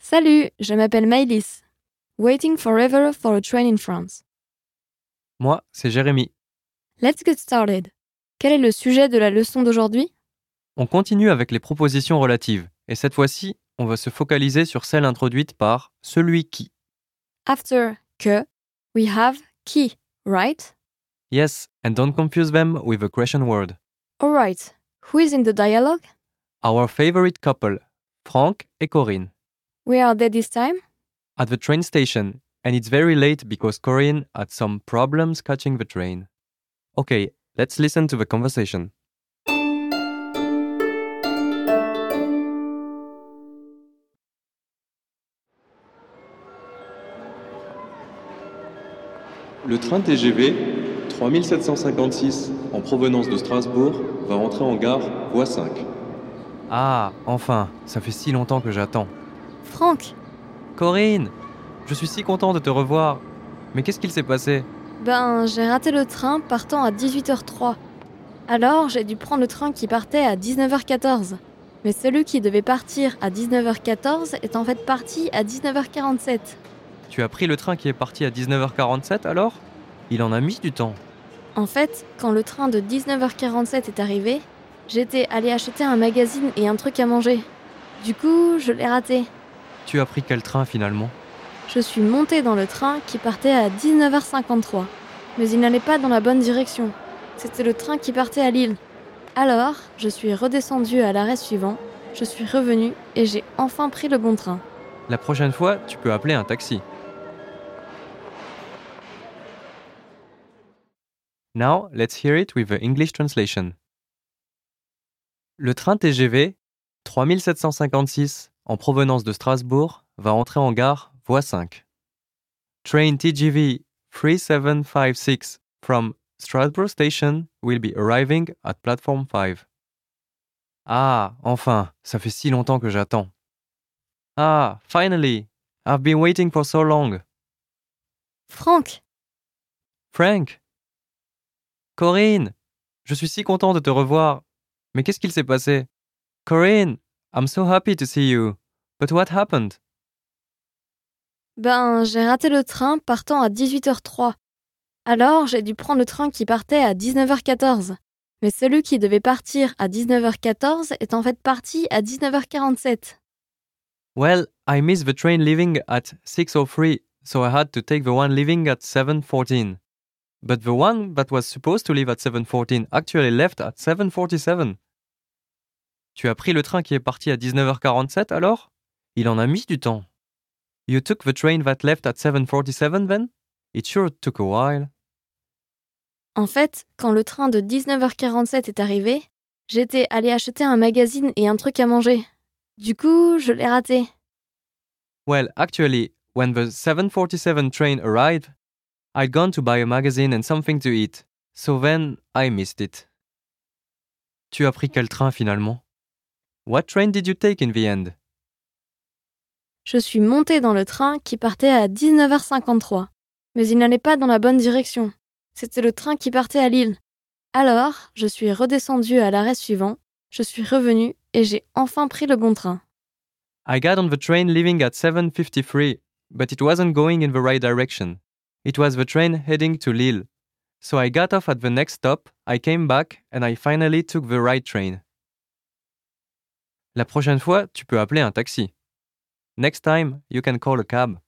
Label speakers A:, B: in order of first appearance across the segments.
A: Salut, je m'appelle Maëlys. Waiting forever for a train in France.
B: Moi, c'est Jérémy.
A: Let's get started. Quel est le sujet de la leçon d'aujourd'hui?
B: On continue avec les propositions relatives, et cette fois-ci, on va se focaliser sur celle introduite par celui qui.
A: After que, we have qui, right?
B: Yes, and don't confuse them with a question word.
A: Alright, who is in the dialogue?
B: Our favorite couple, Franck et Corinne.
A: Where are they this time?
B: At the train station, and it's very late because Corinne had some problems catching the train. Okay, let's listen to the conversation.
C: Le train TGV 3756 en provenance de Strasbourg va entrer en gare voie 5.
B: Ah, enfin, ça fait si longtemps que j'attends.
A: Franck,
B: Corinne, je suis si content de te revoir. Mais qu'est-ce qu'il s'est passé?
A: j'ai raté le train partant à 18h03. Alors, j'ai dû prendre le train qui partait à 19h14. Mais celui qui devait partir à 19h14 est en fait parti à 19h47.
B: Tu as pris le train qui est parti à 19h47 alors? Il en a mis du temps.
A: En fait, quand le train de 19h47 est arrivé, j'étais allée acheter un magazine et un truc à manger. Du coup, je l'ai raté.
B: Tu as pris quel train finalement?
A: Je suis montée dans le train qui partait à 19h53. Mais il n'allait pas dans la bonne direction. C'était le train qui partait à Lille. Alors, je suis redescendue à l'arrêt suivant, je suis revenue et j'ai enfin pris le bon train.
B: La prochaine fois, tu peux appeler un taxi. Now, let's hear it with the English translation. Le train TGV 3756 en provenance de Strasbourg va entrer en gare voie 5. Train TGV 3756 from Strasbourg Station will be arriving at platform 5. Ah, enfin, ça fait si longtemps que j'attends. Ah, finally, I've been waiting for so long.
A: Franck,
B: Frank! Corinne! Je suis si content de te revoir. Mais qu'est-ce qu'il s'est passé? Corinne! I'm so happy to see you. But what happened?
A: j'ai raté le train partant à 18h03. Alors, j'ai dû prendre le train qui partait à 19h14. Mais celui qui devait partir à 19h14 est en fait parti à 19h47.
B: Well, I missed the train leaving at 6:03, so I had to take the one leaving at 7:14. But the one that was supposed to leave at 7:14 actually left at 7:47. Tu as pris le train qui est parti à 19h47 alors? Il en a mis du temps. You took the train that left at 7:47 then? It sure took a while.
A: En fait, quand le train de 19h47 est arrivé, j'étais allée acheter un magazine et un truc à manger. Du coup, je l'ai raté.
B: Well, actually, when the 7:47 train arrived, I'd gone to buy a magazine and something to eat. So then, I missed it. Tu as pris quel train finalement? What train did you take in the end?
A: Je suis montée dans le train qui partait à 19h53. Mais il n'allait pas dans la bonne direction. C'était le train qui partait à Lille. Alors, je suis redescendue à l'arrêt suivant, je suis revenue et j'ai enfin pris le bon train.
B: I got on the train leaving at 7:53, but it wasn't going in the right direction. It was the train heading to Lille. So I got off at the next stop, I came back, and I finally took the right train. La prochaine fois, tu peux appeler un taxi. Next time, you can call a cab.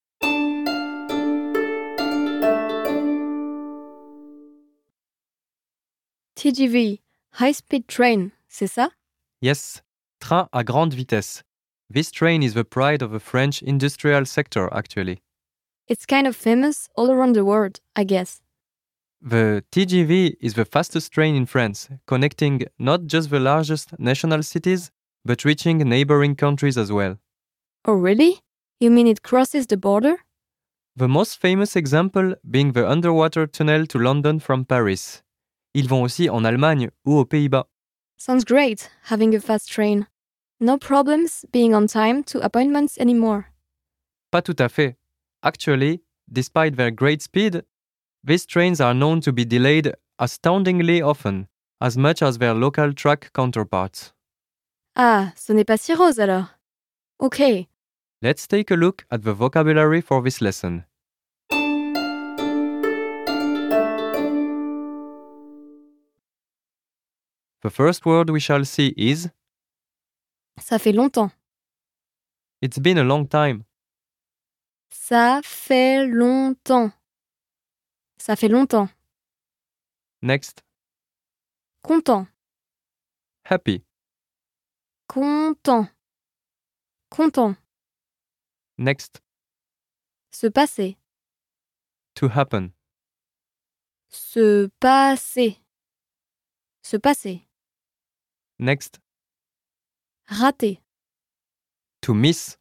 A: TGV, High Speed Train, c'est ça?
B: Yes, train à grande vitesse. This train is the pride of the French industrial sector, actually.
A: It's kind of famous all around the world, I guess.
B: The TGV is the fastest train in France, connecting not just the largest national cities, but reaching neighboring countries as well.
A: Oh really? You mean it crosses the border?
B: The most famous example being the underwater tunnel to London from Paris. Ils vont aussi en Allemagne ou aux Pays-Bas.
A: Sounds great, having a fast train. No problems being on time to appointments anymore.
B: Pas tout à fait. Actually, despite their great speed, these trains are known to be delayed astoundingly often, as much as their local track counterparts.
A: Ah, ce n'est pas si rose alors. Ok,
B: Let's take a look at the vocabulary for this lesson. The first word we shall see is
A: Ça fait longtemps.
B: it's been a long time.
A: Ça fait longtemps. Ça fait longtemps.
B: Next,
A: Content.
B: happy.
A: Content. Content.
B: Next,
A: Se passer.
B: to happen.
A: Se passer. Se passer.
B: Next,
A: Rater.
B: to miss.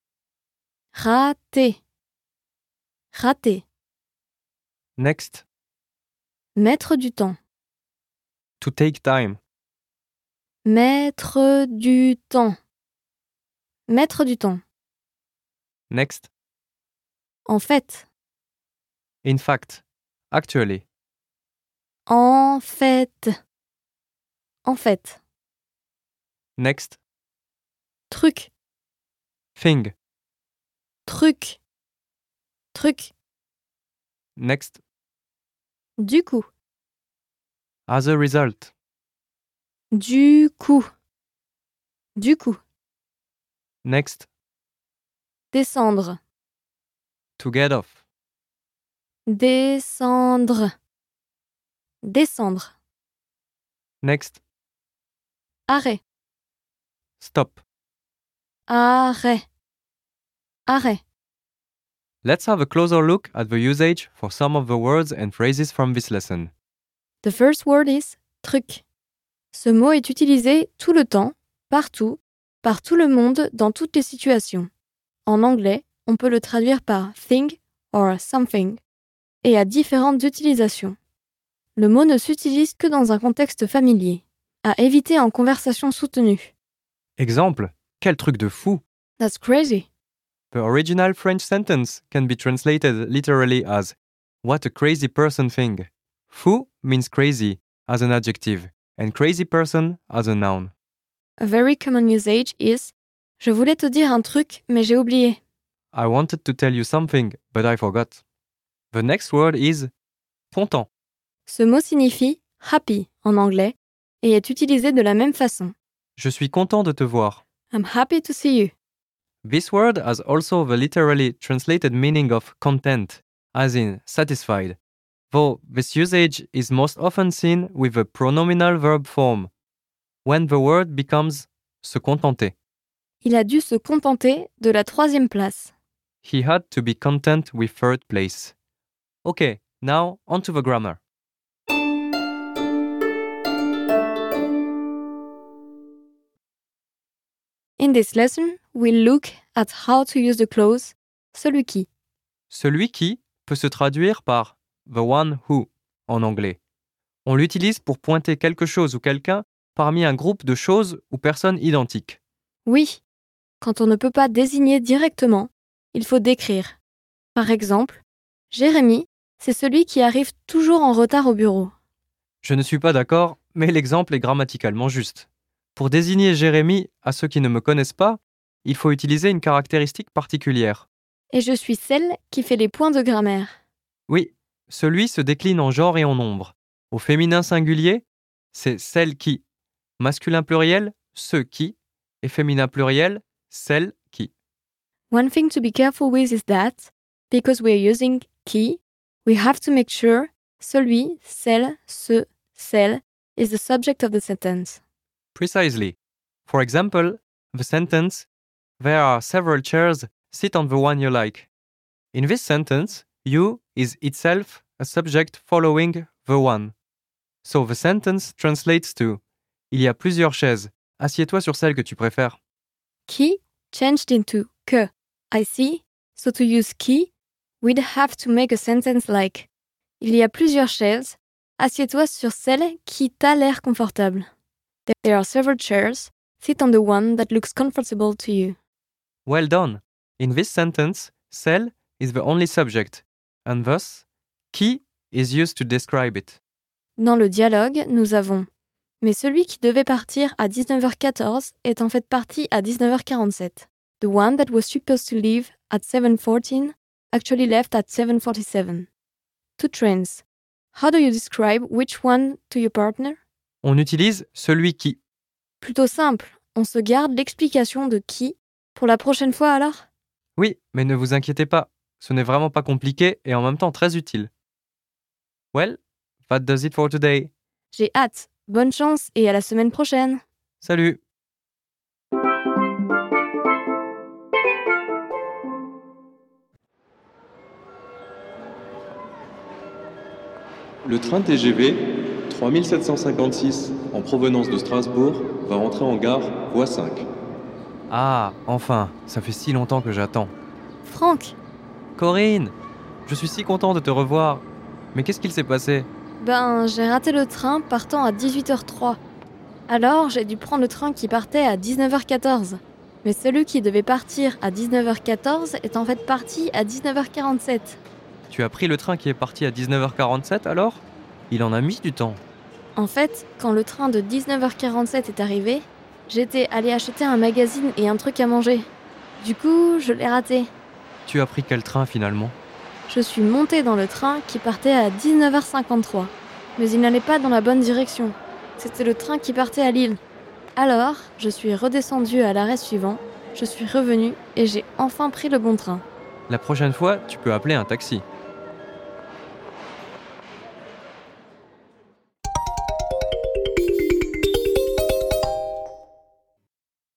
A: Rater. Rater.
B: Next,
A: Mettre du temps.
B: to take time.
A: Mettre du temps. Mettre du temps.
B: Next,
A: En fait.
B: in fact, actually.
A: En fait. En fait.
B: Next,
A: Truc.
B: thing.
A: Truc. Truc.
B: Next,
A: Du coup.
B: as a result.
A: Du coup. Du coup.
B: Next,
A: Descendre.
B: to get off.
A: Descendre. Descendre.
B: Next,
A: Arrêt.
B: stop.
A: Arrêt. Arrêt.
B: Let's have a closer look at the usage for some of the words and phrases from this lesson.
A: The first word is truc. Ce mot est utilisé tout le temps, partout, par tout le monde, dans toutes les situations. En anglais, on peut le traduire par thing or something et a différentes utilisations. Le mot ne s'utilise que dans un contexte familier, à éviter en conversation soutenue.
B: Exemple, quel truc de fou!
A: That's crazy.
B: The original French sentence can be translated literally as what a crazy person thing. Fou means crazy as an adjective and crazy person as a noun.
A: A very common usage is je voulais te dire un truc, mais j'ai oublié.
B: I wanted to tell you something, but I forgot. The next word is content.
A: Ce mot signifie happy en anglais et est utilisé de la même façon.
B: Je suis content de te voir.
A: I'm happy to see you.
B: This word has also the literally translated meaning of content, as in satisfied, though this usage is most often seen with the pronominal verb form, when the word becomes se contenter.
A: Il a dû se contenter de la 3e place.
B: He had to be content with third place. Okay, now on to the grammar.
A: In this lesson, we'll look at how to use the clause celui qui.
B: Celui qui peut se traduire par the one who en anglais. On l'utilise pour pointer quelque chose ou quelqu'un parmi un groupe de choses ou personnes identiques.
A: Oui, quand on ne peut pas désigner directement, il faut décrire. Par exemple, Jérémy, c'est celui qui arrive toujours en retard au bureau.
B: Je ne suis pas d'accord, mais l'exemple est grammaticalement juste. Pour désigner Jérémy à ceux qui ne me connaissent pas, il faut utiliser une caractéristique particulière.
A: Et je suis celle qui fait les points de grammaire.
B: Oui, celui se décline en genre et en nombre. Au féminin singulier, c'est celle qui. Masculin pluriel, ceux qui. Et féminin pluriel, celle qui.
A: One thing to be careful with is that, because we are using qui, we have to make sure celui, celle, ce, celle is the subject of the sentence.
B: Precisely. For example, the sentence, there are several chairs, sit on the one you like. In this sentence, you is itself a subject following the one. So the sentence translates to il y a plusieurs chaises, assieds-toi sur celle que tu préfères.
A: Qui changed into que. I see. So to use qui, we'd have to make a sentence like il y a plusieurs chaises, assieds-toi sur celle qui t'a l'air confortable. There are several chairs, sit on the one that looks comfortable to you.
B: Well done. In this sentence, celle is the only subject, and thus, qui is used to describe it.
A: Dans le dialogue, nous avons mais celui qui devait partir à 19h14 est en fait parti à 19h47. The one that was supposed to leave at 7:14 actually left at 7:47. Two trains. How do you describe which one to your partner?
B: On utilise celui qui.
A: Plutôt simple, on se garde l'explication de qui pour la prochaine fois alors?
B: Oui, mais ne vous inquiétez pas, ce n'est vraiment pas compliqué et en même temps très utile. Well, that does it for today.
A: J'ai hâte. Bonne chance et à la semaine prochaine.
B: Salut!
C: Le train TGV 3756 en provenance de Strasbourg va rentrer en gare voie 5.
B: Ah, enfin, ça fait si longtemps que j'attends.
A: Franck,
B: Corinne, je suis si content de te revoir. Mais qu'est-ce qu'il s'est passé?
A: j'ai raté le train partant à 18h03. Alors, j'ai dû prendre le train qui partait à 19h14. Mais celui qui devait partir à 19h14 est en fait parti à 19h47.
B: Tu as pris le train qui est parti à 19h47 alors? Il en a mis du temps.
A: En fait, quand le train de 19h47 est arrivé, j'étais allée acheter un magazine et un truc à manger. Du coup, je l'ai raté.
B: Tu as pris quel train finalement?
A: Je suis montée dans le train qui partait à 19h53. Mais il n'allait pas dans la bonne direction. C'était le train qui partait à Lille. Alors, je suis redescendue à l'arrêt suivant, je suis revenue et j'ai enfin pris le bon train.
B: La prochaine fois, tu peux appeler un taxi.